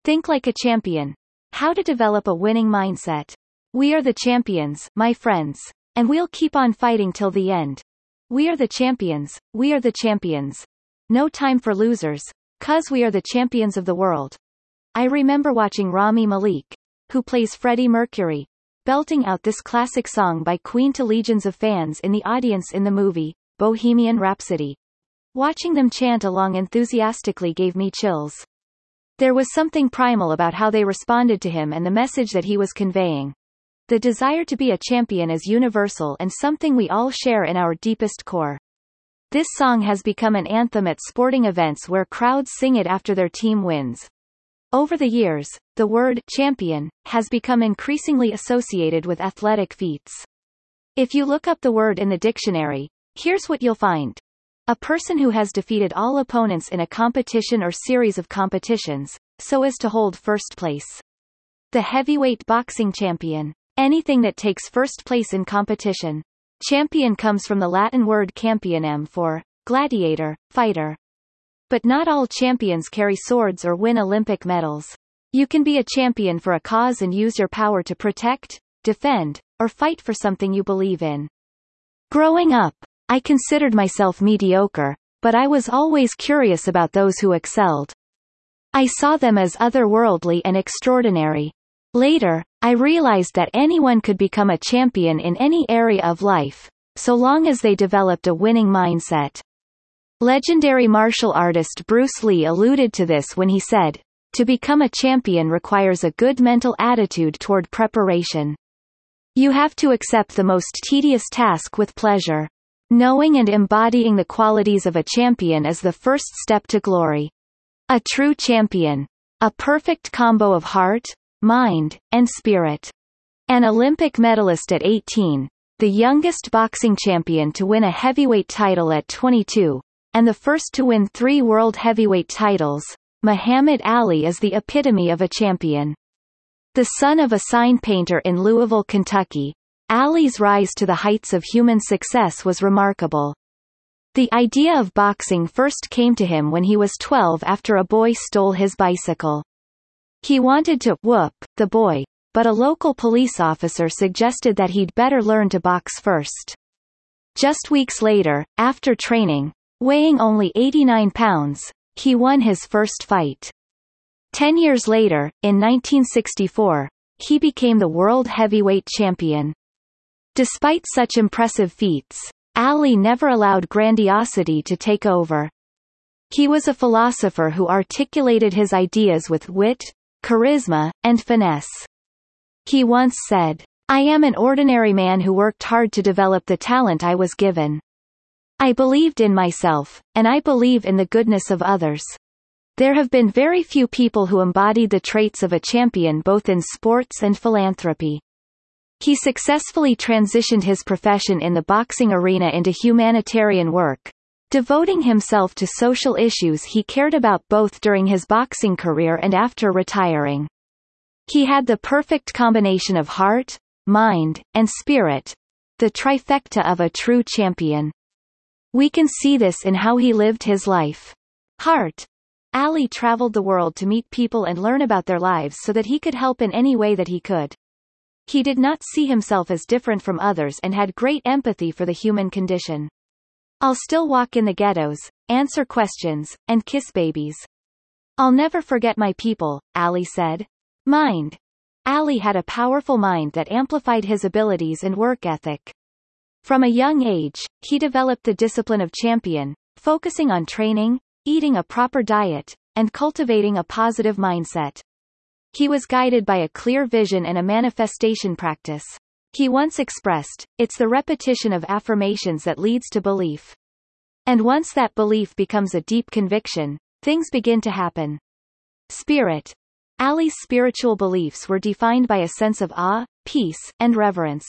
Think like a champion. How to develop a winning mindset. We are the champions, my friends. And we'll keep on fighting till the end. We are the champions, we are the champions. No time for losers, 'cause we are the champions of the world. I remember watching Rami Malek, who plays Freddie Mercury, belting out this classic song by Queen to legions of fans in the audience in the movie, Bohemian Rhapsody. Watching them chant along enthusiastically gave me chills. There was something primal about how they responded to him and the message that he was conveying. The desire to be a champion is universal and something we all share in our deepest core. This song has become an anthem at sporting events where crowds sing it after their team wins. Over the years, the word champion has become increasingly associated with athletic feats. If you look up the word in the dictionary, here's what you'll find. A person who has defeated all opponents in a competition or series of competitions, so as to hold first place. The heavyweight boxing champion. Anything that takes first place in competition. Champion comes from the Latin word campionem for gladiator, fighter. But not all champions carry swords or win Olympic medals. You can be a champion for a cause and use your power to protect, defend, or fight for something you believe in. Growing up, I considered myself mediocre, but I was always curious about those who excelled. I saw them as otherworldly and extraordinary. Later, I realized that anyone could become a champion in any area of life, so long as they developed a winning mindset. Legendary martial artist Bruce Lee alluded to this when he said, "To become a champion requires a good mental attitude toward preparation. You have to accept the most tedious task with pleasure. Knowing and embodying the qualities of a champion is the first step to glory. A true champion. A perfect combo of heart, mind, and spirit. An Olympic medalist at 18, the youngest boxing champion to win a heavyweight title at 22, and the first to win 3 world heavyweight titles, Muhammad Ali is the epitome of a champion. The son of a sign painter in Louisville, Kentucky, Ali's rise to the heights of human success was remarkable. The idea of boxing first came to him when he was 12 after a boy stole his bicycle. He wanted to whoop the boy, but a local police officer suggested that he'd better learn to box first. Just weeks later, after training, weighing only 89 pounds, he won his first fight. 10 years later, in 1964, he became the world heavyweight champion. Despite such impressive feats, Ali never allowed grandiosity to take over. He was a philosopher who articulated his ideas with wit, charisma, and finesse. He once said, "I am an ordinary man who worked hard to develop the talent I was given. I believed in myself, and I believe in the goodness of others. There have been very few people who embodied the traits of a champion both in sports and philanthropy." He successfully transitioned his profession in the boxing arena into humanitarian work, devoting himself to social issues he cared about both during his boxing career and after retiring. He had the perfect combination of heart, mind, and spirit, the trifecta of a true champion. We can see this in how he lived his life. Heart. Ali traveled the world to meet people and learn about their lives so that he could help in any way that he could. He did not see himself as different from others and had great empathy for the human condition. I'll still walk in the ghettos, answer questions, and kiss babies. I'll never forget my people, Ali said. Mind. Ali had a powerful mind that amplified his abilities and work ethic. From a young age, he developed the discipline of champion, focusing on training, eating a proper diet, and cultivating a positive mindset. He was guided by a clear vision and a manifestation practice. He once expressed, "It's the repetition of affirmations that leads to belief. And once that belief becomes a deep conviction, things begin to happen." Spirit. Ali's spiritual beliefs were defined by a sense of awe, peace, and reverence.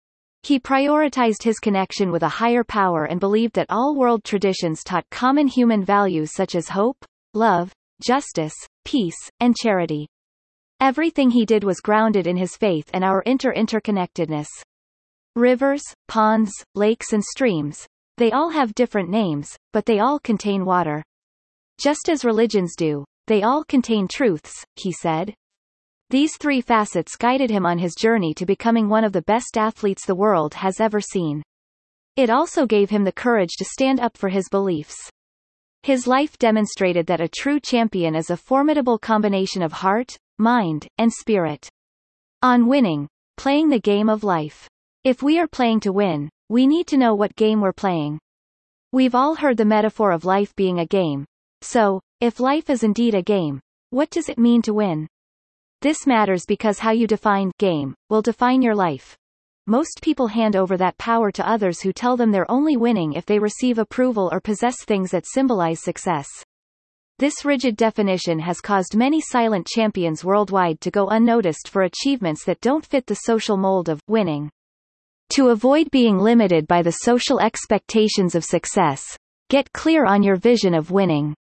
He prioritized his connection with a higher power and believed that all world traditions taught common human values such as hope, love, justice, peace, and charity. Everything he did was grounded in his faith and our interconnectedness. Rivers, ponds, lakes and streams, they all have different names, but they all contain water. Just as religions do, they all contain truths, he said. These three facets guided him on his journey to becoming one of the best athletes the world has ever seen. It also gave him the courage to stand up for his beliefs. His life demonstrated that a true champion is a formidable combination of heart, mind, and spirit. On winning, playing the game of life. If we are playing to win, we need to know what game we're playing. We've all heard the metaphor of life being a game. So, if life is indeed a game, what does it mean to win? This matters because how you define game will define your life. Most people hand over that power to others who tell them they're only winning if they receive approval or possess things that symbolize success. This rigid definition has caused many silent champions worldwide to go unnoticed for achievements that don't fit the social mold of winning. To avoid being limited by the social expectations of success, get clear on your vision of winning.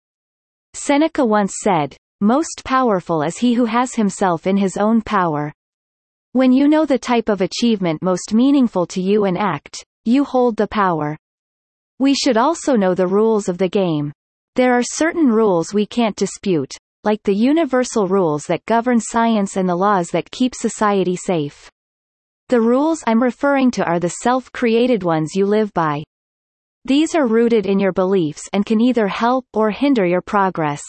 Seneca once said, "Most powerful is he who has himself in his own power." When you know the type of achievement most meaningful to you and act, you hold the power. We should also know the rules of the game. There are certain rules we can't dispute, like the universal rules that govern science and the laws that keep society safe. The rules I'm referring to are the self-created ones you live by. These are rooted in your beliefs and can either help or hinder your progress.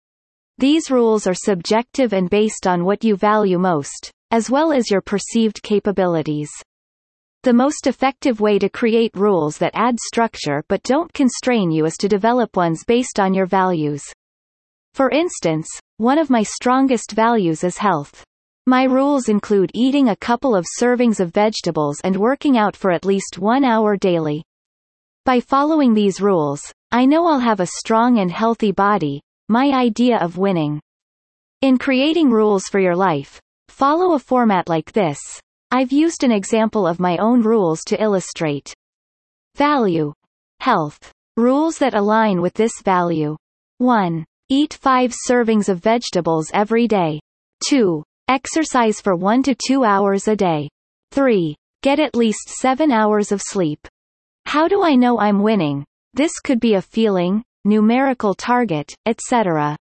These rules are subjective and based on what you value most, as well as your perceived capabilities. The most effective way to create rules that add structure but don't constrain you is to develop ones based on your values. For instance, one of my strongest values is health. My rules include eating a couple of servings of vegetables and working out for at least 1 hour daily. By following these rules, I know I'll have a strong and healthy body, my idea of winning. In creating rules for your life, follow a format like this. I've used an example of my own rules to illustrate. Value. Health. Rules that align with this value. 1. Eat 5 servings of vegetables every day. 2. Exercise for 1 to 2 hours a day. 3. Get at least 7 hours of sleep. How do I know I'm winning? This could be a feeling, numerical target, etc.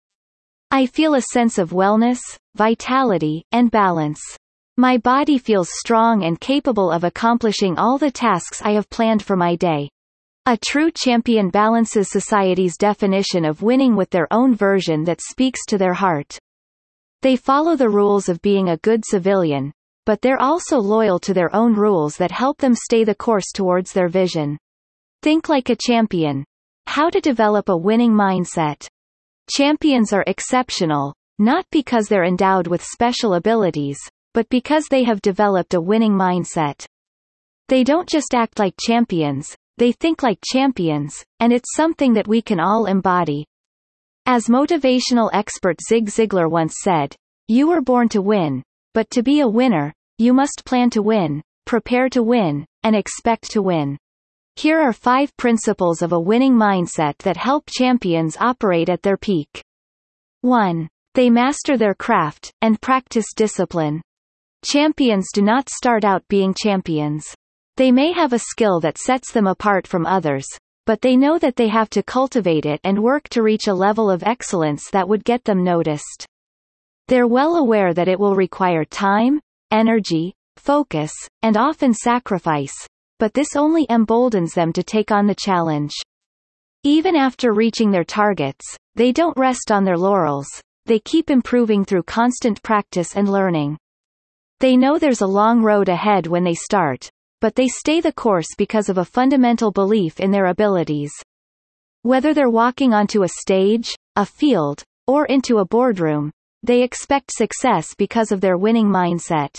I feel a sense of wellness, vitality, and balance. My body feels strong and capable of accomplishing all the tasks I have planned for my day. A true champion balances society's definition of winning with their own version that speaks to their heart. They follow the rules of being a good civilian, but they're also loyal to their own rules that help them stay the course towards their vision. Think like a champion. How to develop a winning mindset. Champions are exceptional, not because they're endowed with special abilities, but because they have developed a winning mindset. They don't just act like champions, they think like champions, and it's something that we can all embody. As motivational expert Zig Ziglar once said, "You were born to win, but to be a winner, you must plan to win, prepare to win, and expect to win." Here are 5 principles of a winning mindset that help champions operate at their peak. 1. They master their craft, and practice discipline. Champions do not start out being champions. They may have a skill that sets them apart from others, but they know that they have to cultivate it and work to reach a level of excellence that would get them noticed. They're well aware that it will require time, energy, focus, and often sacrifice, but this only emboldens them to take on the challenge. Even after reaching their targets, they don't rest on their laurels, they keep improving through constant practice and learning. They know there's a long road ahead when they start, but they stay the course because of a fundamental belief in their abilities. Whether they're walking onto a stage, a field, or into a boardroom, they expect success because of their winning mindset.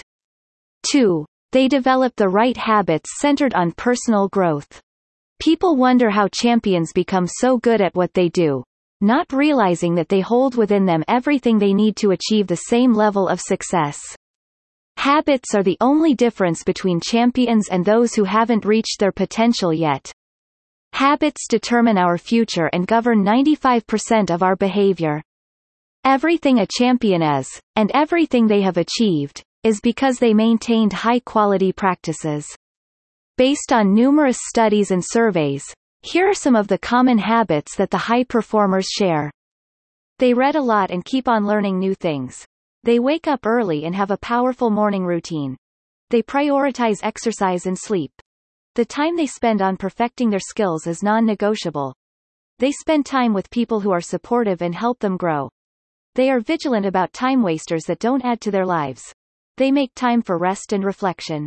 2. They develop the right habits centered on personal growth. People wonder how champions become so good at what they do, not realizing that they hold within them everything they need to achieve the same level of success. Habits are the only difference between champions and those who haven't reached their potential yet. Habits determine our future and govern 95% of our behavior. Everything a champion is, and everything they have achieved, is because they maintained high-quality practices. Based on numerous studies and surveys, here are some of the common habits that the high performers share. They read a lot and keep on learning new things. They wake up early and have a powerful morning routine. They prioritize exercise and sleep. The time they spend on perfecting their skills is non-negotiable. They spend time with people who are supportive and help them grow. They are vigilant about time wasters that don't add to their lives. They make time for rest and reflection.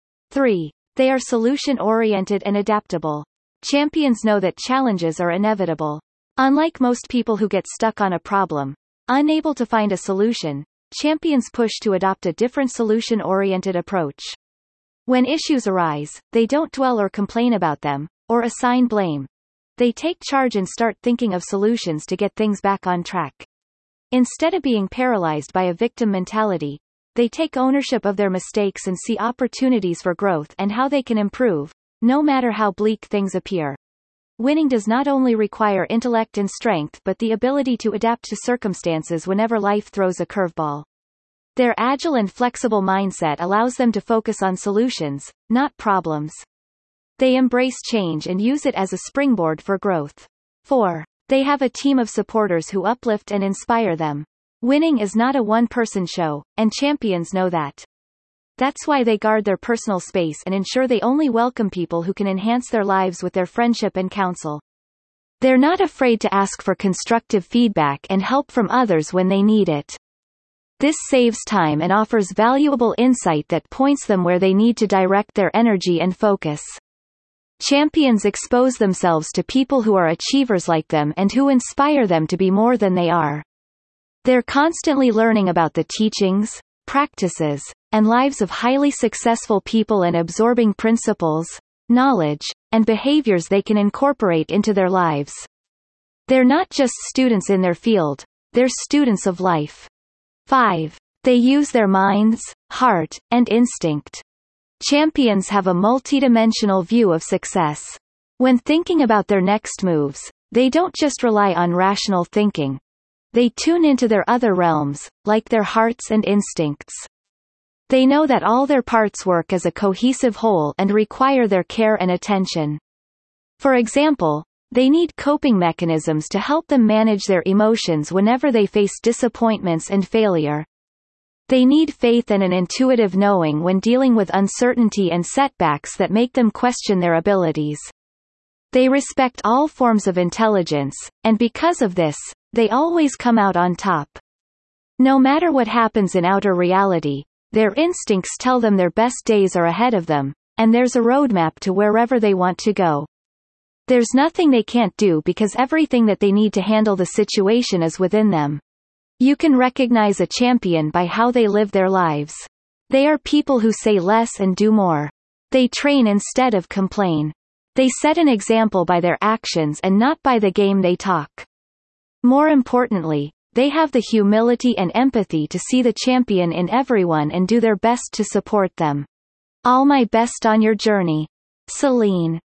3. They are solution-oriented and adaptable. Champions know that challenges are inevitable. Unlike most people who get stuck on a problem, unable to find a solution, champions push to adopt a different solution-oriented approach. When issues arise, they don't dwell or complain about them, or assign blame. They take charge and start thinking of solutions to get things back on track. Instead of being paralyzed by a victim mentality, they take ownership of their mistakes and see opportunities for growth and how they can improve, no matter how bleak things appear. Winning does not only require intellect and strength but the ability to adapt to circumstances whenever life throws a curveball. Their agile and flexible mindset allows them to focus on solutions, not problems. They embrace change and use it as a springboard for growth. 4. They have a team of supporters who uplift and inspire them. Winning is not a one-person show, and champions know that. That's why they guard their personal space and ensure they only welcome people who can enhance their lives with their friendship and counsel. They're not afraid to ask for constructive feedback and help from others when they need it. This saves time and offers valuable insight that points them where they need to direct their energy and focus. Champions expose themselves to people who are achievers like them and who inspire them to be more than they are. They're constantly learning about the teachings, practices, and lives of highly successful people and absorbing principles, knowledge, and behaviors they can incorporate into their lives. They're not just students in their field, they're students of life. 5. They use their minds, heart, and instinct. Champions have a multidimensional view of success. When thinking about their next moves, they don't just rely on rational thinking. They tune into their other realms, like their hearts and instincts. They know that all their parts work as a cohesive whole and require their care and attention. For example, they need coping mechanisms to help them manage their emotions whenever they face disappointments and failure. They need faith and an intuitive knowing when dealing with uncertainty and setbacks that make them question their abilities. They respect all forms of intelligence, and because of this, they always come out on top. No matter what happens in outer reality, their instincts tell them their best days are ahead of them, and there's a roadmap to wherever they want to go. There's nothing they can't do because everything that they need to handle the situation is within them. You can recognize a champion by how they live their lives. They are people who say less and do more. They train instead of complain. They set an example by their actions and not by the game they talk. More importantly, they have the humility and empathy to see the champion in everyone and do their best to support them. All my best on your journey. Celine.